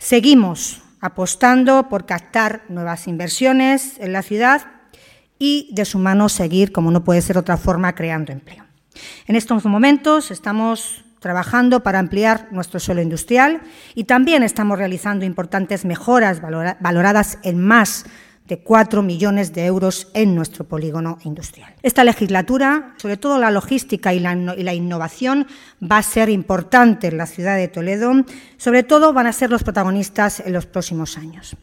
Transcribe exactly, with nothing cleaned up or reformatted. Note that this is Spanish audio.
Seguimos apostando por captar nuevas inversiones en la ciudad y, de su mano, seguir, como no puede ser otra forma, creando empleo. En estos momentos estamos trabajando para ampliar nuestro suelo industrial y también estamos realizando importantes mejoras valoradas en más de cuatro millones de euros en nuestro polígono industrial. Esta legislatura, sobre todo la logística y la, y la innovación, va a ser importante en la ciudad de Toledo. Sobre todo van a ser los protagonistas en los próximos años.